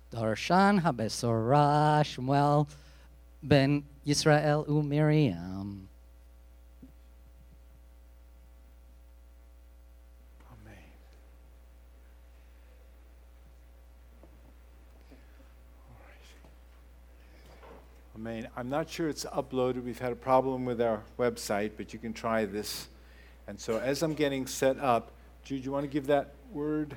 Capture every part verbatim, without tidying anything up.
Darshan HaBesorah Shmuel ben Yisrael uMiriam. Amen. I'm not sure it's uploaded. We've had a problem with our website, but you can try this. And so as I'm getting set up, Jude, you want to give that word?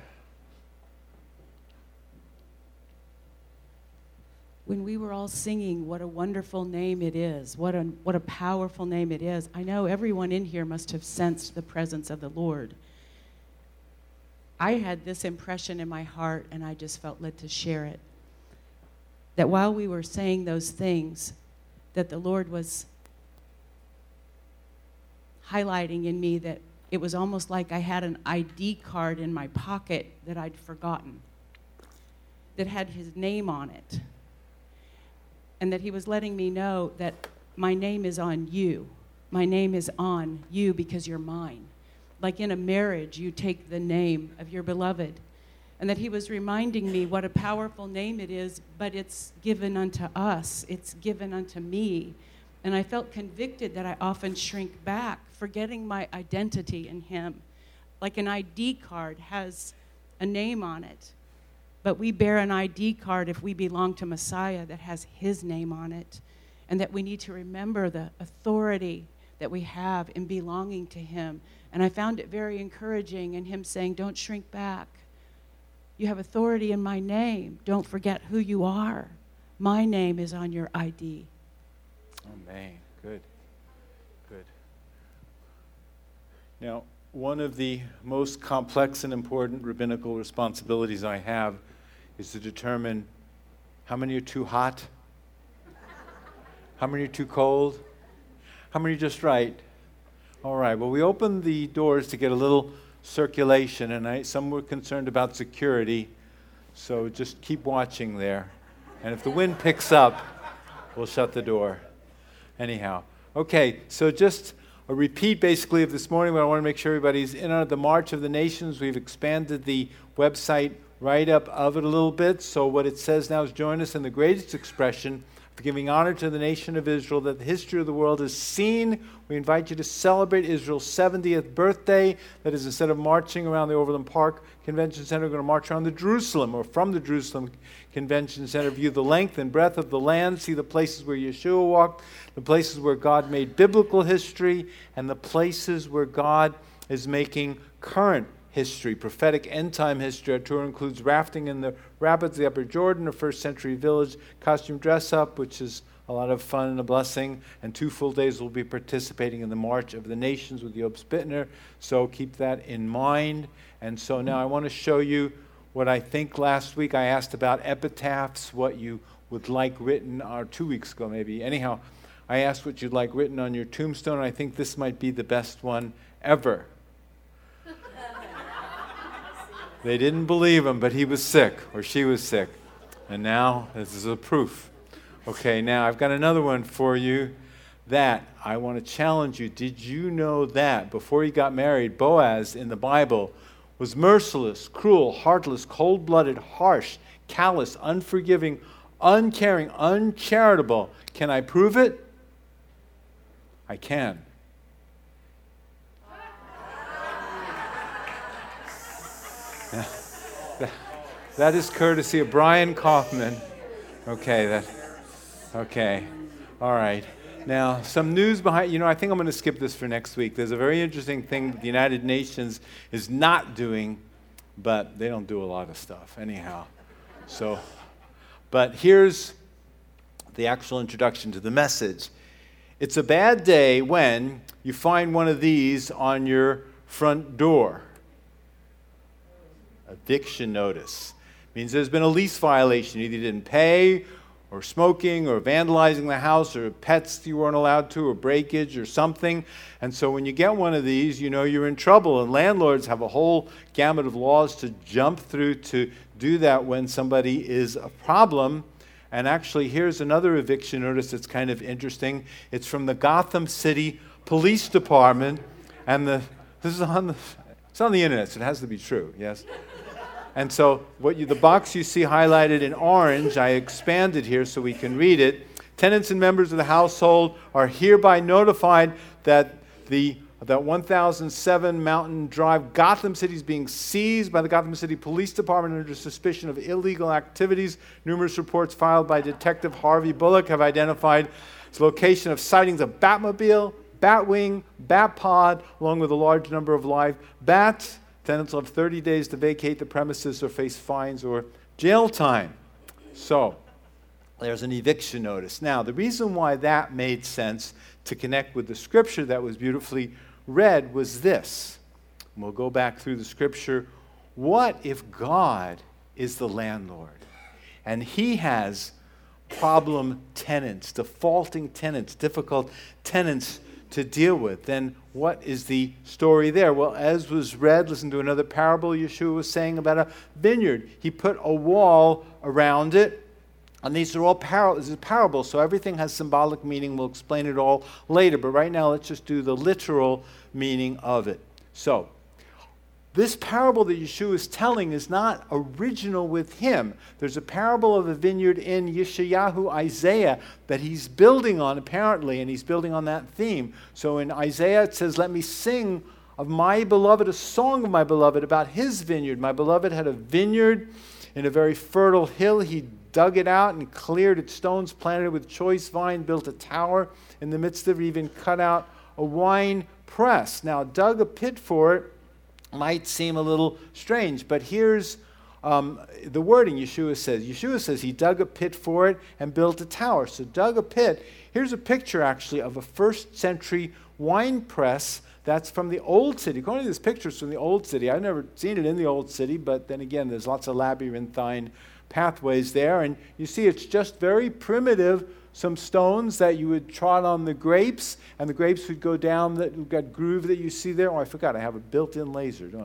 When we were all singing, what a wonderful name it is, what a, what a powerful name it is, I know everyone in here must have sensed the presence of the Lord. I had this impression in my heart, and I just felt led to share it. That while we were saying those things, that the Lord was highlighting in me that it was almost like I had an I D card in my pocket that I'd forgotten, that had his name on it, and that he was letting me know that my name is on you. My name is on you because you're mine. Like in a marriage, you take the name of your beloved. And that he was reminding me what a powerful name it is, but it's given unto us. It's given unto me. And I felt convicted that I often shrink back, forgetting my identity in him. Like an I D card has a name on it. But we bear an I D card if we belong to Messiah that has his name on it. And that we need to remember the authority that we have in belonging to him. And I found it very encouraging in him saying, don't shrink back. You have authority in my name. Don't forget who you are. My name is on your I D. Amen. Good. Good. Now, one of the most complex and important rabbinical responsibilities I have is to determine how many are too hot, how many are too cold, how many are just right. All right, well, we opened the doors to get a little circulation, and I, some were concerned about security, so just keep watching there. And if the wind picks up, we'll shut the door. Anyhow, okay, so just a repeat basically of this morning, but I want to make sure everybody's in on the March of the Nations. We've expanded the website write-up of it a little bit, so what it says now is join us in the greatest expression for giving honor to the nation of Israel that the history of the world has seen. We invite you to celebrate Israel's seventieth birthday. That is, instead of marching around the Overland Park Convention Center, we're going to march around the Jerusalem, or from the Jerusalem Convention Center, view the length and breadth of the land, see the places where Yeshua walked, the places where God made biblical history, and the places where God is making current history, prophetic end-time history. Our tour includes rafting in the rapids of the Upper Jordan, a first-century village, costume dress-up, which is a lot of fun and a blessing, and two full days we'll be participating in the March of the Nations with Job Spittner, so keep that in mind. And so now I want to show you what I think last week I asked about epitaphs, what you would like written, or two weeks ago maybe. Anyhow, I asked what you'd like written on your tombstone, and I think this might be the best one ever. They didn't believe him, but he was sick, or she was sick. And now, this is a proof. Okay, now I've got another one for you that I want to challenge you. Did you know that before he got married, Boaz in the Bible was merciless, cruel, heartless, cold-blooded, harsh, callous, unforgiving, uncaring, uncharitable? Can I prove it? I can. Yeah. That, that is courtesy of Brian Kaufman. Okay, that. Okay, all right. Now, some news behind, you know, I think I'm going to skip this for next week. There's a very interesting thing that the United Nations is not doing, but they don't do a lot of stuff anyhow. So, but here's the actual introduction to the message. It's a bad day when you find one of these on your front door. Eviction notice. Means there's been a lease violation. Either you didn't pay, or smoking, or vandalizing the house, or pets you weren't allowed to, or breakage, or something. And so when you get one of these, you know you're in trouble. And landlords have a whole gamut of laws to jump through to do that when somebody is a problem. And actually, here's another eviction notice that's kind of interesting. It's from the Gotham City Police Department. And the this is on the, it's on the internet, so it has to be true, yes? And so what you, the box you see highlighted in orange, I expanded here so we can read it. Tenants and members of the household are hereby notified that the that one thousand seven Mountain Drive, Gotham City, is being seized by the Gotham City Police Department under suspicion of illegal activities. Numerous reports filed by Detective Harvey Bullock have identified its location of sightings of Batmobile, Batwing, Batpod, along with a large number of live bats. Tenants will have thirty days to vacate the premises or face fines or jail time. So, there's an eviction notice. Now, the reason why that made sense to connect with the scripture that was beautifully read was this. And we'll go back through the scripture. What if God is the landlord and he has problem tenants, defaulting tenants, difficult tenants to deal with? Then what is the story there? Well, as was read, listen to another parable Yeshua was saying about a vineyard. He put a wall around it. And these are all par- this is parables, so everything has symbolic meaning. We'll explain it all later. But right now, let's just do the literal meaning of it. So, this parable that Yeshua is telling is not original with him. There's a parable of a vineyard in Yeshayahu, Isaiah, that he's building on, apparently, and he's building on that theme. So in Isaiah, it says, let me sing of my beloved, a song of my beloved about his vineyard. My beloved had a vineyard in a very fertile hill. He dug it out and cleared its stones, planted it with choice vine, built a tower in the midst of it, even cut out a wine press. Now, dug a pit for it might seem a little strange, but here's um, the wording Yeshua says. Yeshua says he dug a pit for it and built a tower. So dug a pit. Here's a picture, actually, of a first century wine press. That's from the Old City. According to this picture, it's from the Old City. I've never seen it in the Old City, but then again, there's lots of labyrinthine pathways there. And you see it's just very primitive, some stones that you would trot on the grapes, and the grapes would go down that, that groove that you see there. Oh, I forgot, I have a built-in laser, don't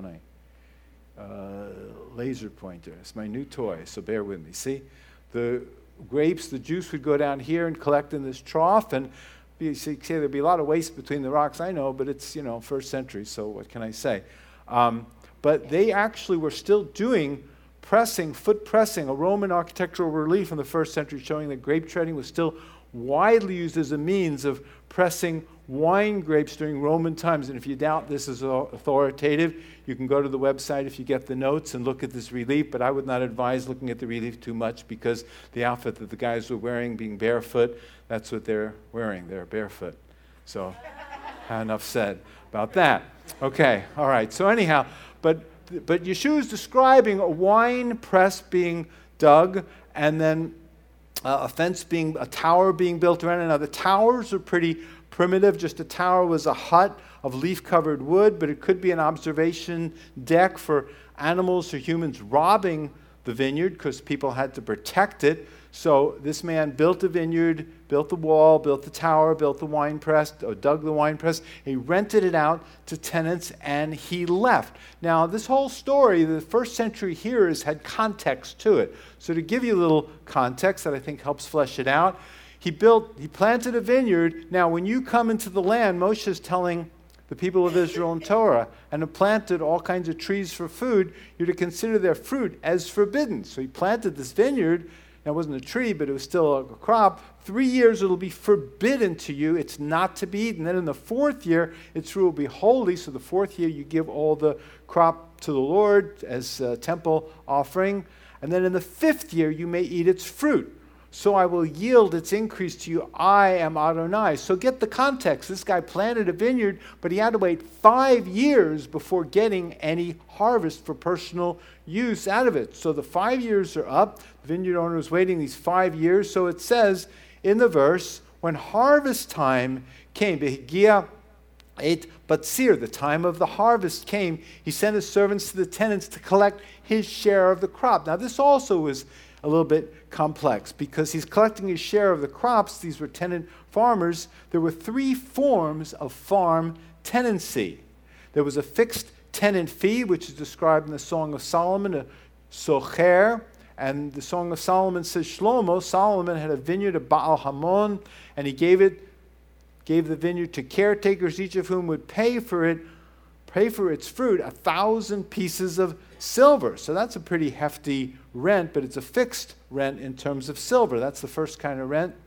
I? Uh, laser pointer. It's my new toy, so bear with me. See? The grapes, the juice would go down here and collect in this trough, and you see, there'd be a lot of waste between the rocks, I know, but it's, you know, first century, so what can I say? Um, but they actually were still doing pressing, foot pressing, a Roman architectural relief in the first century showing that grape treading was still widely used as a means of pressing wine grapes during Roman times. And if you doubt this is authoritative, you can go to the website if you get the notes and look at this relief, but I would not advise looking at the relief too much because the outfit that the guys were wearing, being barefoot, that's what they're wearing. They're barefoot. So, enough said about that. Okay, all right. So anyhow, but But Yeshua is describing a wine press being dug and then uh, a fence being, a tower being built around it. Now the towers are pretty primitive. Just a tower was a hut of leaf-covered wood, but it could be an observation deck for animals or humans robbing the vineyard because people had to protect it. So this man built a vineyard, built the wall, built the tower, built the wine press, or dug the wine press. He rented it out to tenants, and he left. Now, this whole story, the first century hearers had context to it. So to give you a little context that I think helps flesh it out, he built, he planted a vineyard. Now, when you come into the land, Moshe is telling the people of Israel in Torah, and have planted all kinds of trees for food, you're to consider their fruit as forbidden. So he planted this vineyard. Now, it wasn't a tree, but it was still a crop. Three years it'll be forbidden to you. It's not to be eaten. Then in the fourth year, its fruit will be holy. So the fourth year, you give all the crop to the Lord as a temple offering. And then in the fifth year, you may eat its fruit. So I will yield its increase to you. I am Adonai. So get the context. This guy planted a vineyard, but he had to wait five years before getting any harvest for personal use out of it. So the five years are up. The vineyard owner is waiting these five years. So it says in the verse, when harvest time came, Behigia et Batsir, the time of the harvest came, he sent his servants to the tenants to collect his share of the crop. Now this also was a little bit complex because he's collecting his share of the crops. These were tenant farmers. There were three forms of farm tenancy. There was a fixed tenant fee, which is described in the Song of Solomon, a socher. And the Song of Solomon says, Shlomo, Solomon had a vineyard of Baal Hamon, and he gave it, gave the vineyard to caretakers, each of whom would pay for it pay for its fruit a thousand pieces of silver. So that's a pretty hefty rent, but it's a fixed rent in terms of silver. That's the first kind of rent.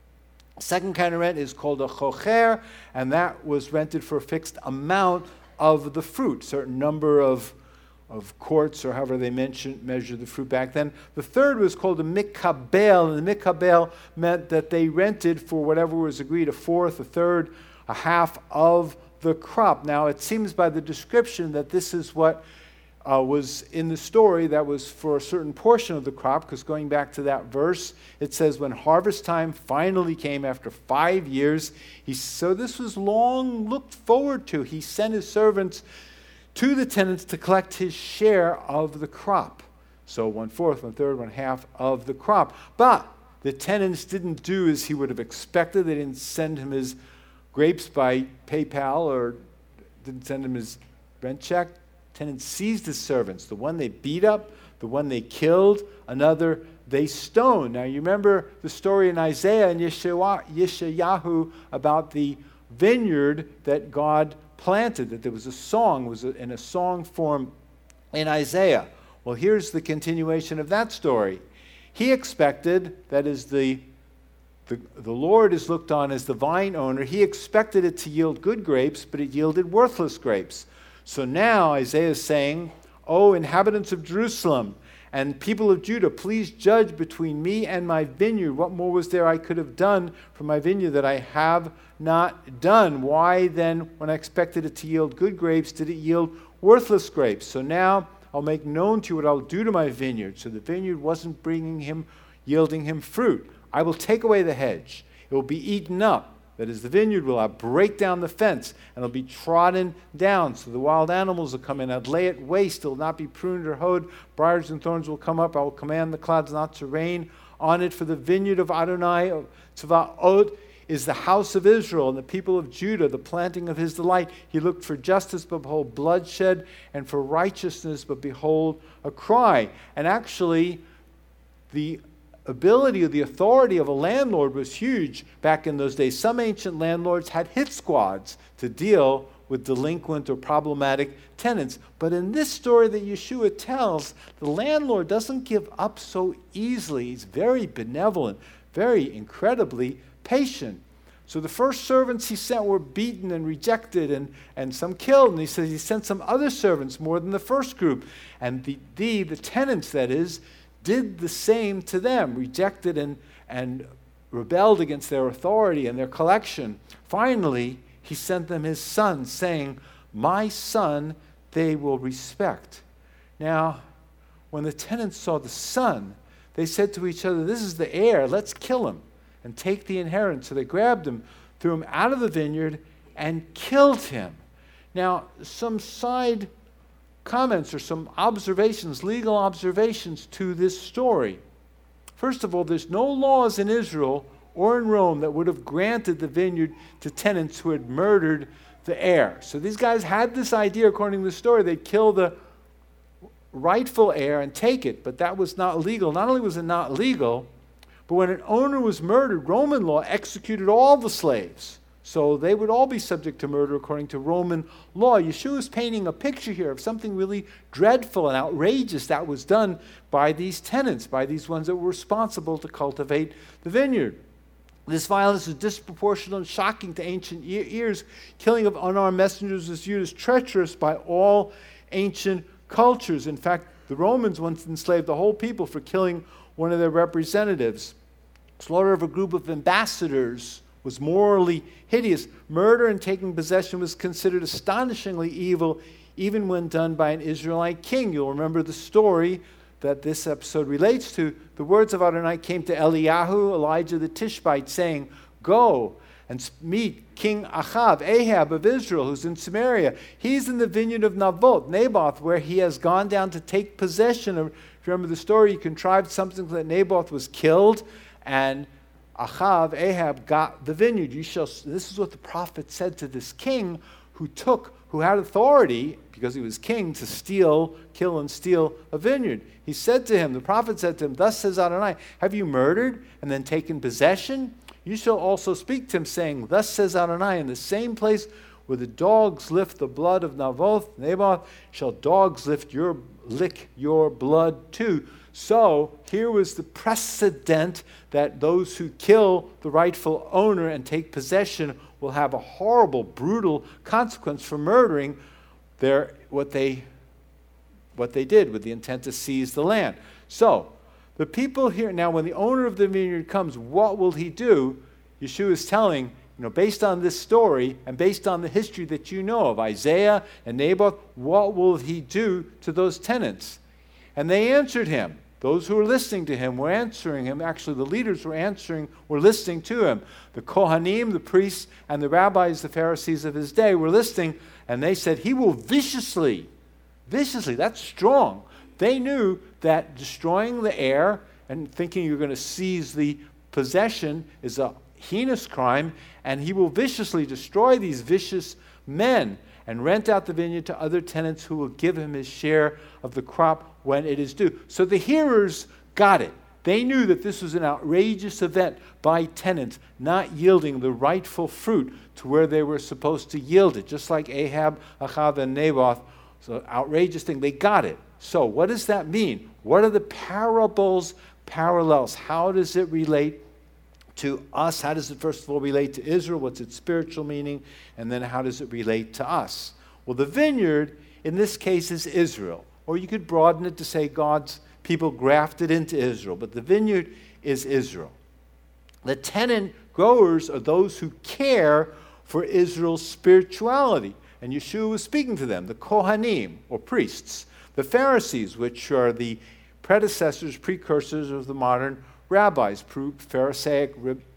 Second kind of rent is called a chocher, and that was rented for a fixed amount of the fruit, certain number of, of quarts, or however they mention, measure the fruit back then. The third was called a mikabel, and the mikabel meant that they rented for whatever was agreed, a fourth, a third, a half of the crop. Now, it seems by the description that this is what Uh, was in the story that was for a certain portion of the crop, because going back to that verse, it says when harvest time finally came after five years, he, so this was long looked forward to. He sent his servants to the tenants to collect his share of the crop. So one fourth, one third, one half of the crop. But the tenants didn't do as he would have expected. They didn't send him his grapes by PayPal, or didn't send him his rent check. Tenants seized his servants, the one they beat up, the one they killed, another they stoned. Now, you remember the story in Isaiah and Yeshayahu about the vineyard that God planted, that there was a song, was in a song form in Isaiah. Well, here's the continuation of that story. He expected, that is the, the, the Lord is looked on as the vine owner, he expected it to yield good grapes, but it yielded worthless grapes. So now Isaiah is saying, "O inhabitants of Jerusalem and people of Judah, please judge between me and my vineyard. What more was there I could have done for my vineyard that I have not done? Why then, when I expected it to yield good grapes, did it yield worthless grapes? So now I'll make known to you what I'll do to my vineyard." So the vineyard wasn't bringing him, yielding him fruit. "I will take away the hedge. It will be eaten up. That is, the vineyard will I'll break down the fence, and it'll be trodden down, so the wild animals will come in. I'll lay it waste. It will not be pruned or hoed. Briars and thorns will come up. I will command the clouds not to rain on it. For the vineyard of Adonai Tzvaot is the house of Israel, and the people of Judah, the planting of his delight. He looked for justice, but behold, bloodshed, and for righteousness, but behold, a cry." And actually, the ability or the authority of a landlord was huge back in those days. Some ancient landlords had hit squads to deal with delinquent or problematic tenants. But in this story that Yeshua tells, the landlord doesn't give up so easily. He's very benevolent, very incredibly patient. So the first servants he sent were beaten and rejected and, and some killed. And he says he sent some other servants, more than the first group. And the, the, the tenants, that is, did the same to them, rejected and, and rebelled against their authority and their collection. Finally, he sent them his son, saying, "My son they will respect." Now, when the tenants saw the son, they said to each other, "This is the heir, let's kill him and take the inheritance." So they grabbed him, threw him out of the vineyard, and killed him. Now, some side comments or some observations, legal observations to this story. First of all, there's no laws in Israel or in Rome that would have granted the vineyard to tenants who had murdered the heir. So these guys had this idea, according to the story, they'd kill the rightful heir and take it, but that was not legal. Not only was it not legal, but when an owner was murdered, Roman law executed all the slaves. So they would all be subject to murder according to Roman law. Yeshua is painting a picture here of something really dreadful and outrageous that was done by these tenants, by these ones that were responsible to cultivate the vineyard. This violence is disproportionate and shocking to ancient ears. Killing of unarmed messengers is viewed as treacherous by all ancient cultures. In fact, the Romans once enslaved the whole people for killing one of their representatives. Slaughter of a group of ambassadors was morally hideous. Murder and taking possession was considered astonishingly evil, even when done by an Israelite king. You'll remember the story that this episode relates to. The words of Adonai came to Eliyahu, Elijah the Tishbite, saying, "Go and meet King Achav, Ahab of Israel, who's in Samaria. He's in the vineyard of Naboth, Naboth, where he has gone down to take possession of." If you remember the story, he contrived something that Naboth was killed, and Achav, Ahab, got the vineyard. You shall. This is what the prophet said to this king who took, who had authority, because he was king, to steal, kill and steal a vineyard. He said to him, the prophet said to him, "Thus says Adonai, have you murdered and then taken possession? You shall also speak to him, saying, Thus says Adonai, in the same place where the dogs lift the blood of Naboth, Naboth, shall dogs lift your, lick your blood too. So here was the precedent that those who kill the rightful owner and take possession will have a horrible, brutal consequence for murdering their what they what they did with the intent to seize the land. So the people here now, when the owner of the vineyard comes, what will he do? Yeshua is telling, you know, based on this story and based on the history that you know of Isaiah and Naboth, what will he do to those tenants? And they answered him. Those who were listening to him were answering him. Actually, the leaders were answering, were listening to him. The Kohanim, the priests, and the rabbis, the Pharisees of his day were listening, and they said, he will viciously, viciously, that's strong. They knew that destroying the heir and thinking you're going to seize the possession is a heinous crime, and he will viciously destroy these vicious men and rent out the vineyard to other tenants who will give him his share of the crop when it is due. So the hearers got it. They knew that this was an outrageous event by tenants not yielding the rightful fruit to where they were supposed to yield it, just like Ahab, Achav, and Naboth. So outrageous thing. They got it. So what does that mean? What are the parables parallels? How does it relate to us? How does it, first of all, relate to Israel? What's its spiritual meaning? And then how does it relate to us? Well, the vineyard, in this case, is Israel. Or you could broaden it to say God's people grafted into Israel. But the vineyard is Israel. The tenant growers are those who care for Israel's spirituality. And Yeshua was speaking to them, the Kohanim, or priests. The Pharisees, which are the predecessors, precursors of the modern rabbis. Pharisaic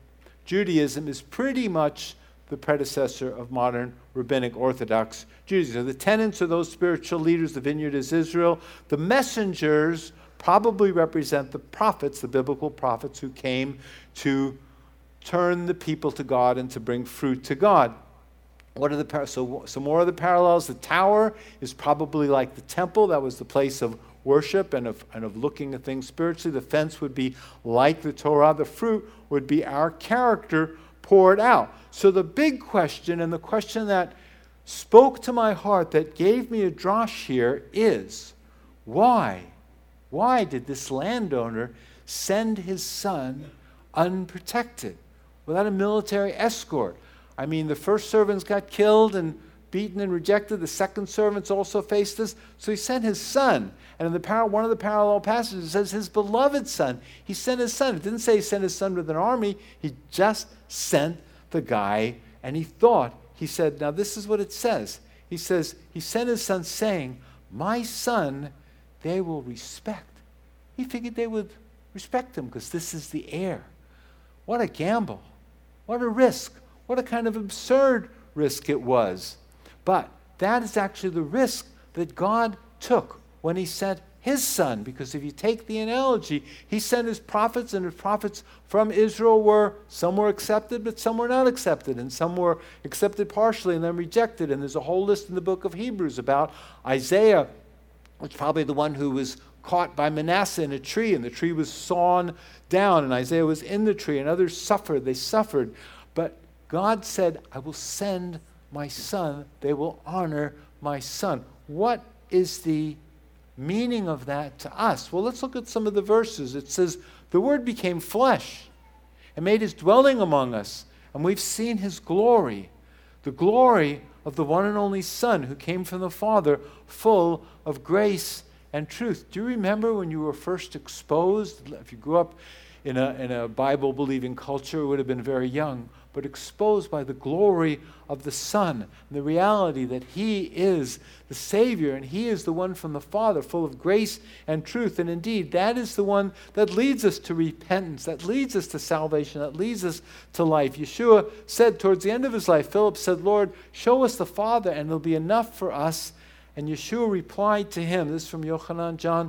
Judaism is pretty much the predecessor of modern rabbinic Orthodox Judaism. The tenants are those spiritual leaders. The vineyard is Israel. The messengers probably represent the prophets, the biblical prophets who came to turn the people to God and to bring fruit to God. What are the par- so some more of the parallels? The tower is probably like the temple. That was the place of worship and of, and of looking at things spiritually. The fence would be like the Torah. The fruit would be our character poured out. So the big question, and the question that spoke to my heart, that gave me a drosh here, is why? Why did this landowner send his son unprotected, without a military escort? I mean, the first servants got killed and beaten and rejected. The second servants also faced this. So he sent his son. And in the par- one of the parallel passages, it says his beloved son. He sent his son. It didn't say he sent his son with an army. He just sent the guy. And he thought, he said, now this is what it says. He says, he sent his son saying, my son, they will respect. He figured they would respect him because this is the heir. What a gamble. What a risk. What a kind of absurd risk it was. But that is actually the risk that God took when he sent his son. Because if you take the analogy, he sent his prophets, and his prophets from Israel were, some were accepted, but some were not accepted. And some were accepted partially and then rejected. And there's a whole list in the book of Hebrews about Isaiah, which is probably the one who was caught by Manasseh in a tree, and the tree was sawn down, and Isaiah was in the tree, and others suffered. They suffered. But God said, I will send my son. They will honor my son. What is the meaning of that to us? Well, let's look at some of the verses. It says, the Word became flesh and made his dwelling among us, and we've seen his glory, the glory of the one and only Son who came from the Father, full of grace and truth. Do you remember when you were first exposed? If you grew up in a, in a Bible-believing culture, it would have been very young, but exposed by the glory of the Son, and the reality that he is the Savior, and he is the one from the Father, full of grace and truth. And indeed, that is the one that leads us to repentance, that leads us to salvation, that leads us to life. Yeshua said towards the end of his life, Philip said, Lord, show us the Father, and it'll be enough for us. And Yeshua replied to him, this is from Yochanan John,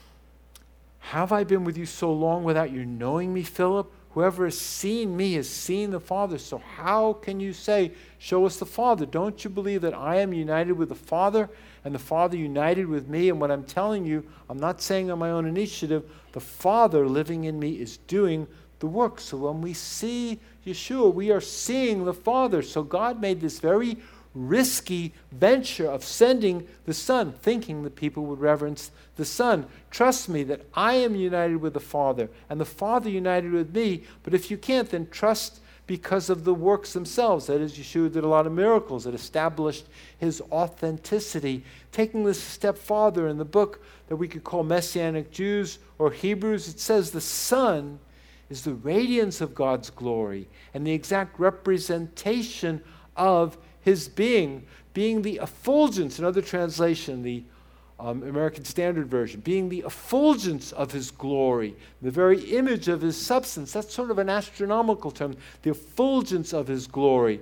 have I been with you so long without you knowing me, Philip? Whoever has seen me has seen the Father. So how can you say, show us the Father? Don't you believe that I am united with the Father and the Father united with me? And what I'm telling you, I'm not saying on my own initiative, the Father living in me is doing the work. So when we see Yeshua, we are seeing the Father. So God made this very risky venture of sending the Son, thinking that people would reverence the Son. Trust me that I am united with the Father, and the Father united with me. But if you can't, then trust because of the works themselves. That is, Yeshua did a lot of miracles that established his authenticity. Taking this a step farther, in the book that we could call Messianic Jews or Hebrews, it says the Son is the radiance of God's glory and the exact representation of his being, being the effulgence, another translation, the um, American Standard Version, being the effulgence of his glory, the very image of his substance. That's sort of an astronomical term, the effulgence of his glory.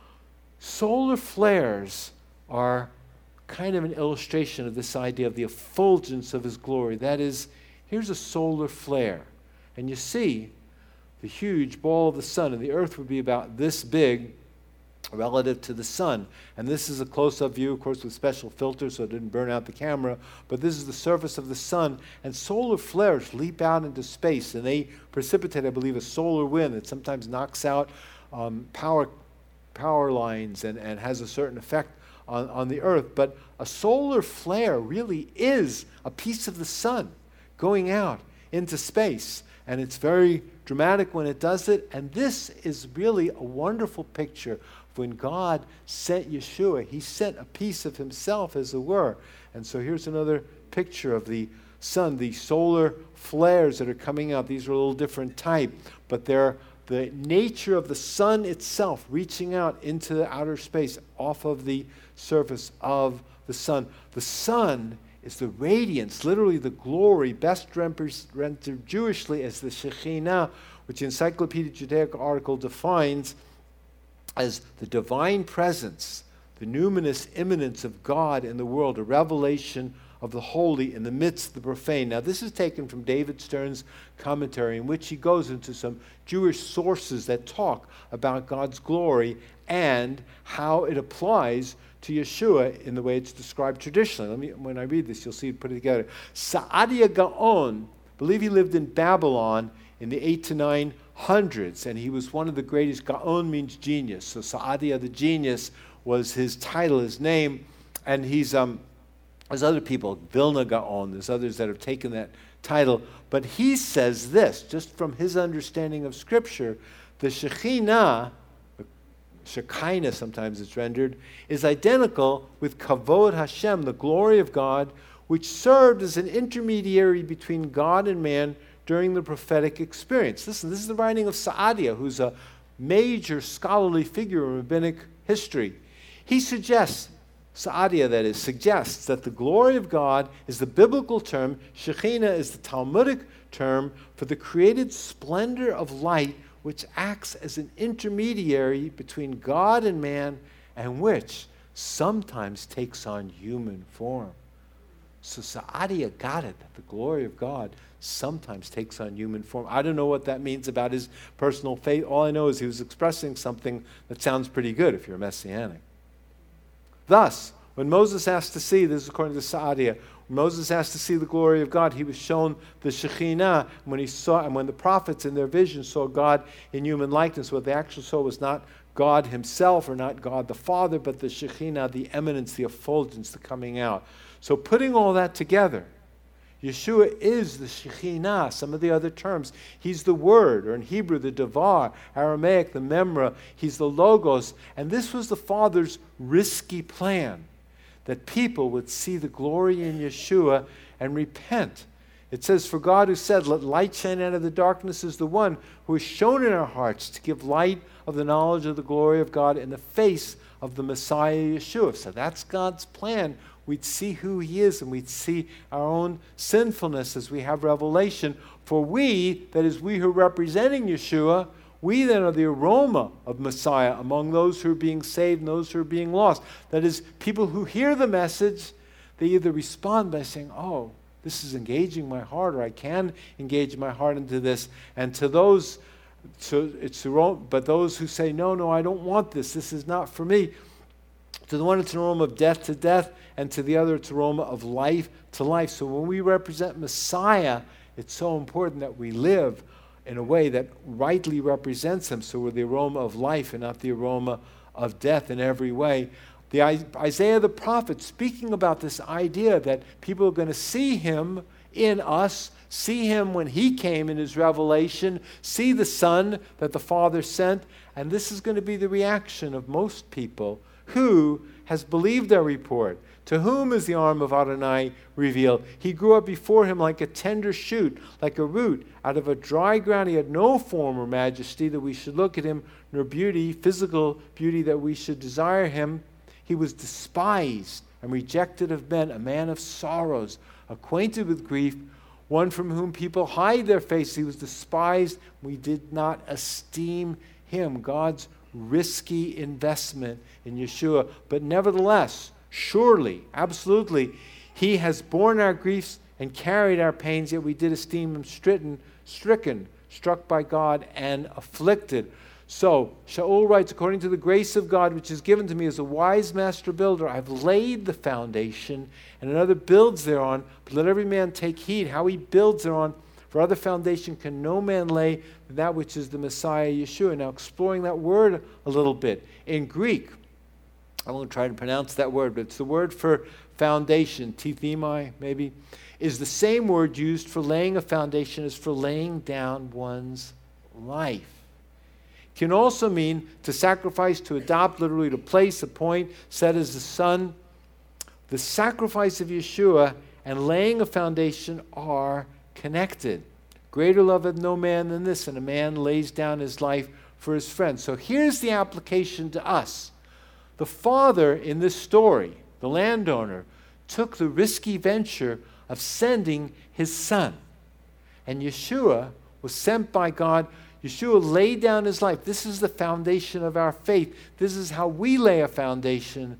Solar flares are kind of an illustration of this idea of the effulgence of his glory. That is, here's a solar flare, and you see the huge ball of the sun, and the earth would be about this big relative to the sun. And this is a close-up view, of course, with special filters so it didn't burn out the camera, but this is the surface of the sun, and solar flares leap out into space, and they precipitate, I believe, a solar wind that sometimes knocks out um, power power lines and, and has a certain effect on, on the earth. But a solar flare really is a piece of the sun going out into space, and it's very dramatic when it does it. And this is really a wonderful picture of when God sent Yeshua. He sent a piece of himself, as it were. And so here's another picture of the sun, the solar flares that are coming out. These are a little different type, but they're the nature of the sun itself reaching out into the outer space off of the surface of the sun. The sun is the radiance, literally the glory, best rendered Jewishly as the Shekhinah, which the Encyclopedia Judaica article defines as the divine presence, the numinous immanence of God in the world, a revelation of the holy in the midst of the profane. Now, this is taken from David Stern's commentary, in which he goes into some Jewish sources that talk about God's glory and how it applies to Yeshua in the way it's described traditionally. Let me, when I read this, you'll see it put it together. Saadia Gaon, I believe he lived in Babylon in the eight to nine hundreds, and he was one of the greatest. Gaon means genius, so Saadia the genius was his title, his name, and he's um. There's other people, Vilna Gaon, there's others that have taken that title. But he says this, just from his understanding of Scripture, the Shekhinah, Shekinah sometimes it's rendered, is identical with Kavod Hashem, the glory of God, which served as an intermediary between God and man during the prophetic experience. Listen, this is the writing of Saadia, who's a major scholarly figure in rabbinic history. He suggests, Saadia, that is, suggests that the glory of God is the biblical term, Shekhinah is the Talmudic term for the created splendor of light which acts as an intermediary between God and man and which sometimes takes on human form. So Saadia got it, that the glory of God sometimes takes on human form. I don't know what that means about his personal faith. All I know is he was expressing something that sounds pretty good if you're Messianic. Thus, when Moses asked to see, this is according to Saadia, when Moses asked to see the glory of God, he was shown the Shekhinah. When he saw, and when the prophets in their vision saw God in human likeness, what they actually saw was not God himself or not God the Father, but the Shekhinah, the eminence, the effulgence, the coming out. So putting all that together, Yeshua is the Shekhinah, some of the other terms. He's the Word, or in Hebrew, the Devar, Aramaic, the Memra. He's the Logos. And this was the Father's risky plan, that people would see the glory in Yeshua and repent. It says, for God who said, let light shine out of the darkness, is the one who has shown in our hearts to give light of the knowledge of the glory of God in the face of the Messiah Yeshua. So that's God's plan. We'd see who he is, and we'd see our own sinfulness as we have revelation. For we, that is we who are representing Yeshua, we then are the aroma of Messiah among those who are being saved and those who are being lost. That is, people who hear the message, they either respond by saying, oh, this is engaging my heart, or I can engage my heart into this. And to those, so it's but those who say, no, no, I don't want this, this is not for me. To the one, it's an aroma of death to death, and to the other, it's an aroma of life to life. So when we represent Messiah, it's so important that we live in a way that rightly represents him. So we're the aroma of life and not the aroma of death in every way. The Isaiah the prophet speaking about this idea that people are going to see him in us, see him when he came in his revelation, see the Son that the Father sent, and this is going to be the reaction of most people. Who has believed our report? To whom is the arm of Adonai revealed? He grew up before him like a tender shoot, like a root out of a dry ground. He had no form or majesty that we should look at him, nor beauty, physical beauty that we should desire him. He was despised and rejected of men, a man of sorrows, acquainted with grief, one from whom people hide their face. He was despised. We did not esteem him. God's risky investment in Yeshua. But nevertheless, surely, absolutely, he has borne our griefs and carried our pains, yet we did esteem him stricken, stricken, struck by God, and afflicted. So, Shaul writes, according to the grace of God, which is given to me as a wise master builder, I've laid the foundation, and another builds thereon. But let every man take heed how he builds thereon. For other foundation can no man lay than that which is the Messiah, Yeshua. Now, exploring that word a little bit. In Greek, I won't try to pronounce that word, but it's the word for foundation, tithemai maybe, is the same word used for laying a foundation as for laying down one's life. Can also mean to sacrifice, to adopt, literally to place, appoint, set as the Son. The sacrifice of Yeshua and laying a foundation are connected. Greater love hath no man than this, and a man lays down his life for his friends. So here's the application to us. The father in this story, the landowner, took the risky venture of sending his son. And Yeshua was sent by God. Yeshua laid down his life. This is the foundation of our faith. This is how we lay a foundation.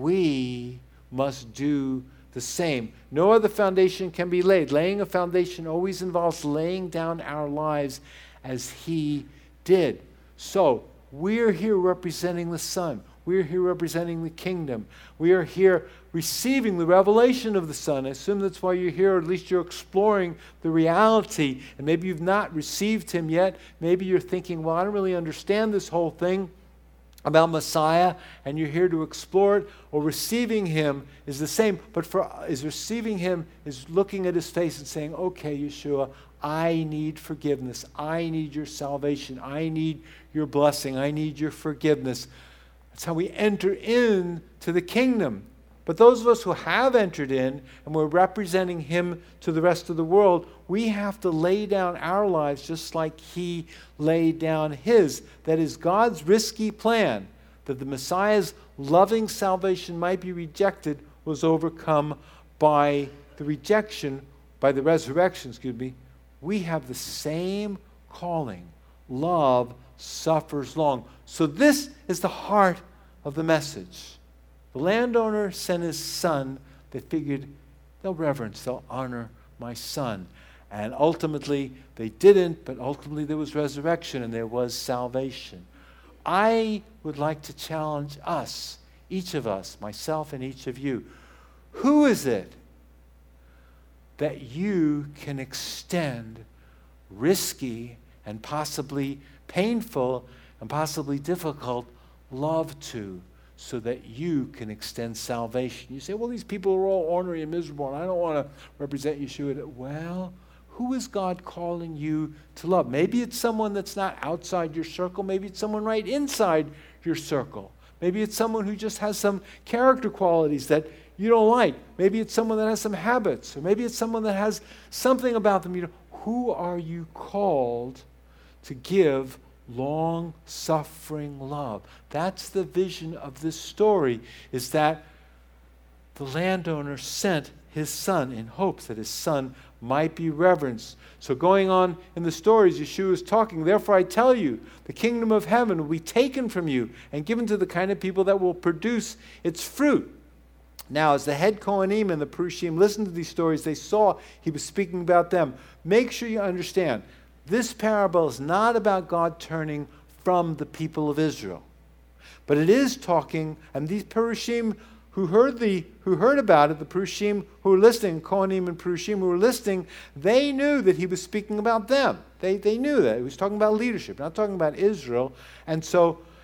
We must do the same. No other foundation can be laid. Laying a foundation always involves laying down our lives as he did. So, we're here representing the Son. We're here representing the kingdom. We are here receiving the revelation of the Son. I assume that's why you're here, or at least you're exploring the reality. And maybe you've not received him yet. Maybe you're thinking, well, I don't really understand this whole thing about Messiah, and you're here to explore it. Or receiving him is the same, but for is receiving him is looking at his face and saying, okay, Yeshua, I need forgiveness. I need your salvation. I need your blessing. I need your forgiveness. That's how we enter into the kingdom. But those of us who have entered in and we're representing him to the rest of the world, we have to lay down our lives just like he laid down his. That is God's risky plan that the Messiah's loving salvation might be rejected was overcome by the rejection, by the resurrection, excuse me. We have the same calling. Love suffers long. So this is the heart of the message. The landowner sent his son. They figured they'll reverence, they'll honor my son. And ultimately, they didn't, but ultimately there was resurrection and there was salvation. I would like to challenge us, each of us, myself and each of you. Who is it that you can extend risky and possibly painful and possibly difficult love to, so that you can extend salvation? You say, well, these people are all ornery and miserable, and I don't want to represent Yeshua. Well, who is God calling you to love? Maybe it's someone that's not outside your circle. Maybe it's someone right inside your circle. Maybe it's someone who just has some character qualities that you don't like. Maybe it's someone that has some habits, or maybe it's someone that has something about them. You know, who are you called to give long-suffering love? That's the vision of this story, is that the landowner sent his son in hopes that his son might be reverenced. So going on in the stories, Yeshua is talking, therefore I tell you, the kingdom of heaven will be taken from you and given to the kind of people that will produce its fruit. Now, as the head Kohanim and the Perushim listened to these stories, they saw he was speaking about them. Make sure you understand, this parable is not about God turning from the people of Israel. But it is talking, and these Perushim who heard the who heard about it, the Perushim who were listening, Kohanim and Perushim who were listening, they knew that he was speaking about them. They, they knew that. He was talking about leadership, not talking about Israel. And so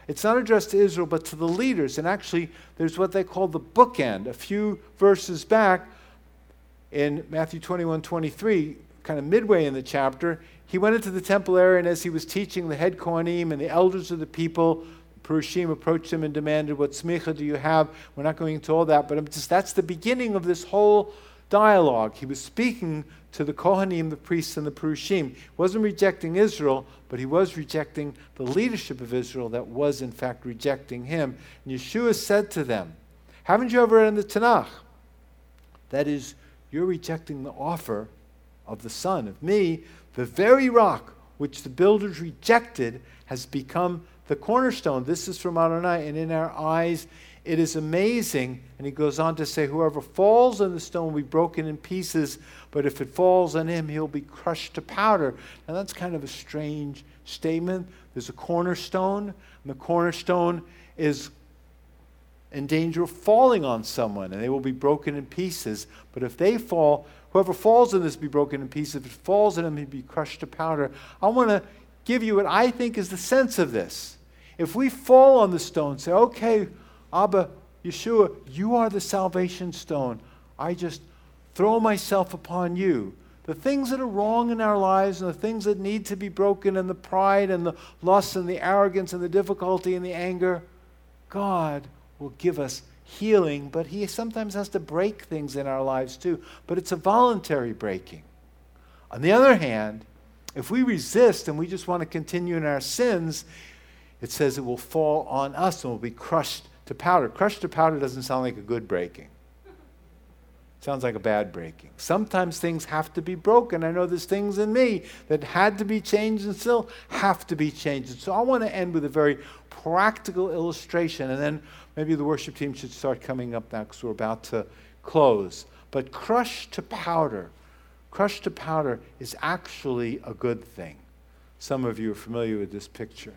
It's not addressed to Israel, but to the leaders. And actually, there's what they call the bookend. A few verses back in Matthew twenty-one, twenty-three, kind of midway in the chapter, he went into the temple area, and as he was teaching, the head Kohanim and the elders of the people, Perushim, approached him and demanded, what smicha do you have? We're not going into all that, but I'm just, that's the beginning of this whole dialogue. He was speaking to the Kohanim, the priests, and the Perushim. He wasn't rejecting Israel, but he was rejecting the leadership of Israel that was, in fact, rejecting him. And Yeshua said to them, haven't you ever read in the Tanakh? That is, you're rejecting the offer of the Son, of me. The very rock which the builders rejected has become the cornerstone. This is from Adonai, and in our eyes it is amazing. And he goes on to say, whoever falls on the stone will be broken in pieces, but if it falls on him, he'll be crushed to powder. Now that's kind of a strange statement. There's a cornerstone, and the cornerstone is in danger of falling on someone, and they will be broken in pieces. But if they fall, whoever falls on this will be broken in pieces. If it falls on him, he'll be crushed to powder. I want to give you what I think is the sense of this. If we fall on the stone, say, okay, Abba, Yeshua, you are the salvation stone. I just throw myself upon you. The things that are wrong in our lives and the things that need to be broken, and the pride and the lust and the arrogance and the difficulty and the anger, God will give us healing, but he sometimes has to break things in our lives too. But it's a voluntary breaking. On the other hand, if we resist and we just want to continue in our sins, it says it will fall on us and will be crushed to powder. Crushed to powder doesn't sound like a good breaking. It sounds like a bad breaking. Sometimes things have to be broken. I know there's things in me that had to be changed and still have to be changed. And so I want to end with a very practical illustration, and then maybe the worship team should start coming up now because we're about to close. But crushed to powder, crushed to powder is actually a good thing. Some of you are familiar with this picture.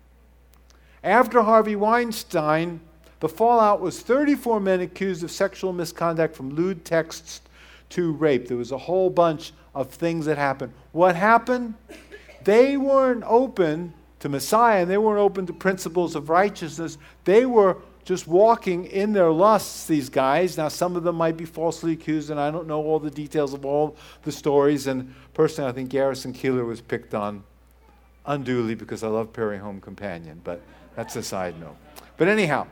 After Harvey Weinstein, the fallout was thirty-four men accused of sexual misconduct, from lewd texts to rape. There was a whole bunch of things that happened. What happened? They weren't open to Messiah, and they weren't open to principles of righteousness. They were just walking in their lusts, these guys. Now, some of them might be falsely accused, and I don't know all the details of all the stories. And personally, I think Garrison Keillor was picked on unduly because I love Perry Home Companion, but that's a side note. But anyhow,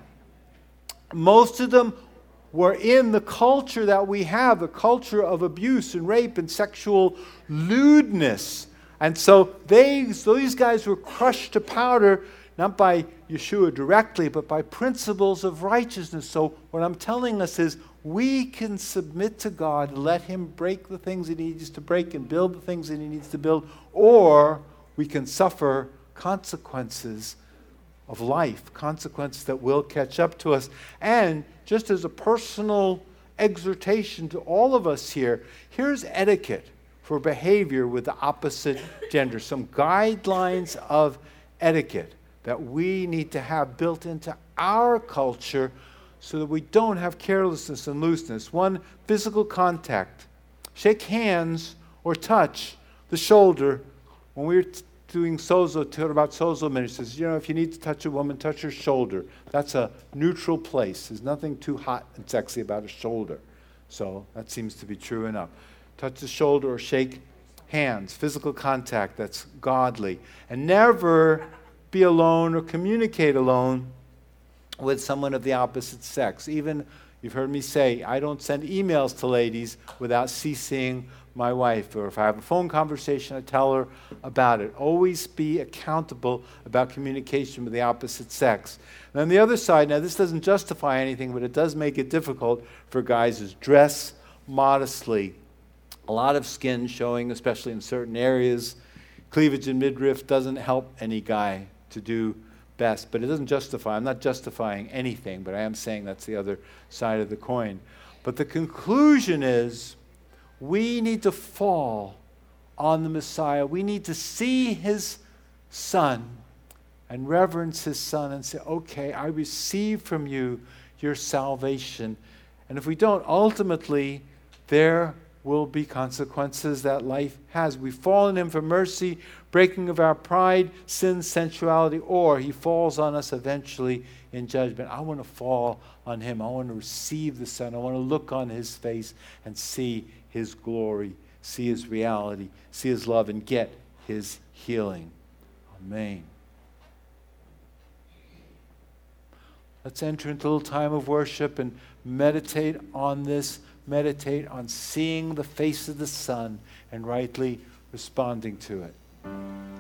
most of them were in the culture that we have, the culture of abuse and rape and sexual lewdness. And so they, so these guys were crushed to powder, not by Yeshua directly, but by principles of righteousness. So what I'm telling us is we can submit to God, let him break the things that he needs to break and build the things that he needs to build, or we can suffer consequences of life, consequences that will catch up to us. And just as a personal exhortation to all of us here, here's etiquette for behavior with the opposite gender, some guidelines of etiquette that we need to have built into our culture so that we don't have carelessness and looseness. One, physical contact. Shake hands or touch the shoulder. When we were t- doing sozo, taught about sozo ministers, you know, if you need to touch a woman, touch her shoulder. That's a neutral place. There's nothing too hot and sexy about a shoulder. So that seems to be true enough. Touch the shoulder or shake hands. Physical contact, that's godly. And never be alone or communicate alone with someone of the opposite sex. Even, you've heard me say, I don't send emails to ladies without CCing my wife, or if I have a phone conversation, I tell her about it. Always be accountable about communication with the opposite sex. And on the other side, now this doesn't justify anything, but it does make it difficult for guys, is dress modestly. A lot of skin showing, especially in certain areas. Cleavage and midriff doesn't help any guy to do best, but it doesn't justify. I'm not justifying anything, but I am saying that's the other side of the coin. But the conclusion is we need to fall on the Messiah. We need to see his Son and reverence his Son and say, okay, I receive from you your salvation. And if we don't, ultimately, there will be consequences that life has. We fall on him for mercy, breaking of our pride, sin, sensuality, or he falls on us eventually in judgment. I want to fall on him. I want to receive the Son. I want to look on his face and see his glory, see his reality, see his love, and get his healing. Amen. Let's enter into a little time of worship and meditate on this. Meditate on seeing the face of the Son and rightly responding to it.